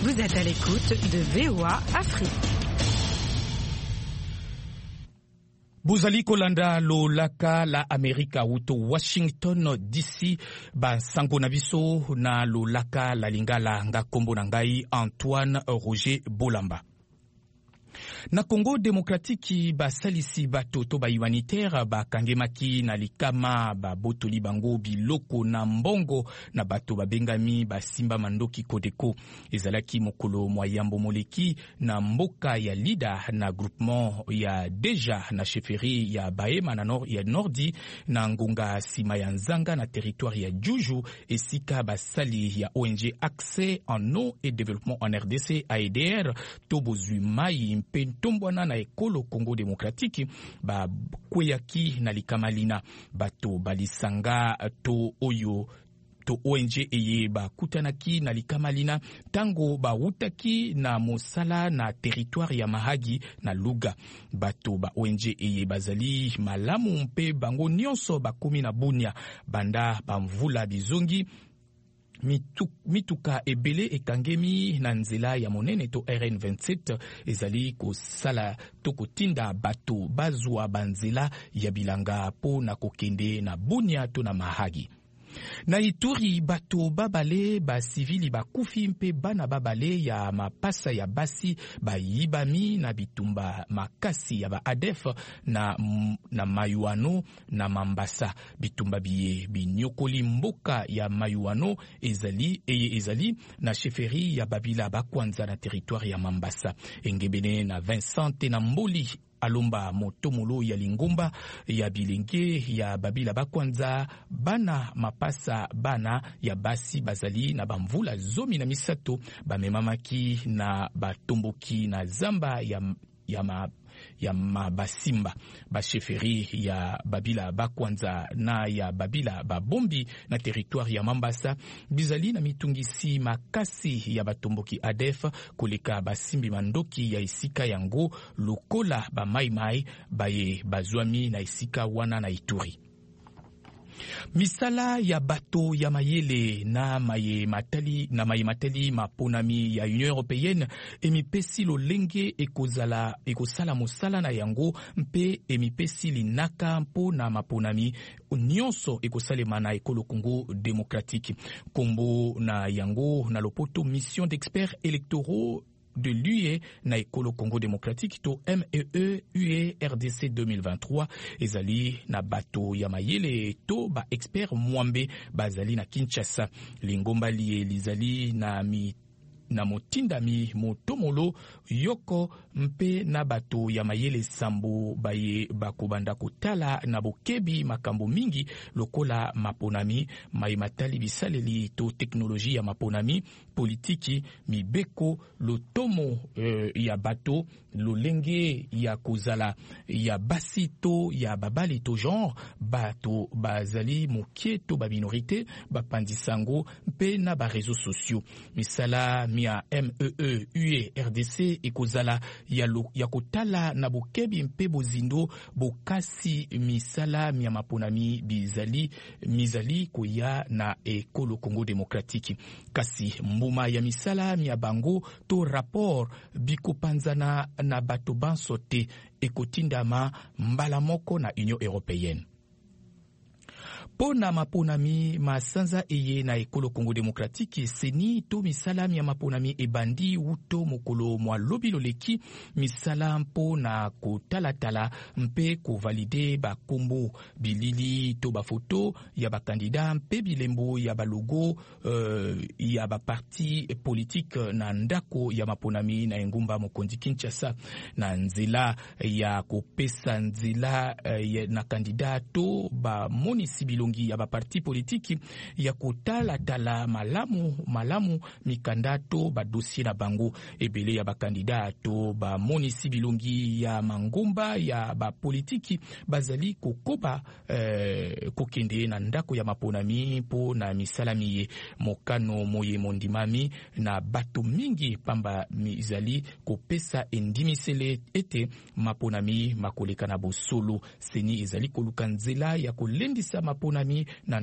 Vous êtes à l'écoute de VOA Afrique. Buzali kolanda lo laka la Amerika wuto Washington DC ba sango na biso na lo laka la lingala nga kombo na ngai Antoine Roger Bolamba. Na Congo démocratique ba salisi bato to ba humanitaire ba kangemaki na likama ba botoli bango biloko na mbongo na bato ba bengami ba simba mandoki kodeko ezalaki mokolo moyambo moleki na mboka ya Lida na groupement ya deja na chefferie ya Bahema na nord ya Nordi na ngonga sima ya Nzanga na territoire ya Juju esika ba sali ya ONG Accès en eau et développement en RDC AEDR to bozui mai mpentombwana na ekolo Congo démocratique ba kweyaki na likamalina bato balisanga to oyo to ONG eye ba kutanaki na likamalina tango ba wutaki na mosala na territoire ya Mahagi na Luga bato ba ONG eye bazali malamu mpe bango nyonso bakomi na Bunia banda bamvula bizongi mituka ebele ekangemi na nzela ya monene to RN27 ezali kosala to kotinda bato bazwa banzela ya bilanga po na kokende na Bunia to na Mahagi. Na Ituri bato babale ba civili bakufi mpe bana babale ya mapasa ya basi bayibami na bitumba makasi ya ba ADF na Mayuano na Mambasa bitumba biye binyokoli mboka ya Mayuano ezali na chefferie ya Babila Bakwanza na territoire ya Mambasa engebene na Vincent na Mboli alomba motomolo ya lingomba ya bilenge ya Babila Bakwanza bana mapasa bana ya basi bazali na bamvula zomi na misato bamemamaki na batomboki na zamba ya mabasimba ba chefferie ya Babila Bakwanza na ya Babila Babombi na territoire ya Mambasa bizali na mitungisi makasi ya batomboki ADF koleka basimbi mandoki ya isika yango lokola ba mai baye bazwami na isika wana na Ituri. Misala ya bato ya mayele na maye matali maponami ya Union Européenne emipesi lolenge ekosala mosala na yango mpe emipesi linaka mpo na maponami nyonso ekosalema na ekolo Congo démocratique kombo na yango na lopoto mission d'experts électoraux de l'UE na ekolo Congo démocratique to MEE UE RDC 2023 ezali na bato ya mayele to ba expert mwambe bazali na Kinshasa lingomba liye lizali na motindami motomolo yoko mpe na bato ya mayele sambo baye bakobanda kotala na bokebi makambo mingi lokola maponami matali bisaleli to teknoloji ya maponami politiki mibeko lotomo ya bato lolenge ya kozala ya basi to ya babali to genre bato bazali mokie to ba minorité bapandisango mpe na ba réseaux sociaux misala mia MEE UE RDC ekozala ya kotala na bokebi mpe bozindo bokasi misala mia maponami mizali koya na ekolo Congo démocratique kasi mbuma ya misala mia bango to rapport bikopanzana na bato banso te ekotindama mbala moko na Union Européenne. Pona maponami masanza eye na ekolo Congo démocratique seni to misala ya maponami ebandi uto mokolo mwa lobilo leki misala mpo na kotalatala mpe kovalide bakombo bilili to bafoto ya bakandida mpe bilembo ya balogo ya baparti politique na ndako ya maponami na engumba mokonzi Kinshasa na nzela ya kopesa nzela na kandida to ba monisi bilongi ya baparti politiki ya kotala malamu mikandato ba dossier na bango ebele ya bakandidato ba monisi bilongi ya mangomba ya ba politiki bazali kokoba kokende na ndako ya maponami po na misalami mokano moye mondimami na bato mingi pamba mizali kopesa endimisele ete maponami makoleka na bosolo seni ezali koluka nzela ya kolendisa maponami na